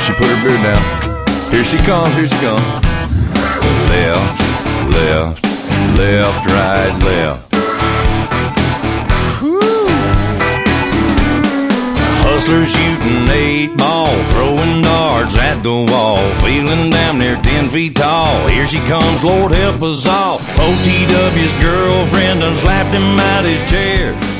she put her beer down. Here she comes, here she comes. Left, left, left, right, left. Hustlers shooting 8-ball, throwing darts at the wall, feeling damn near 10 feet tall. Here she comes, Lord help us all. OTW's girlfriend done slapped him out his chair.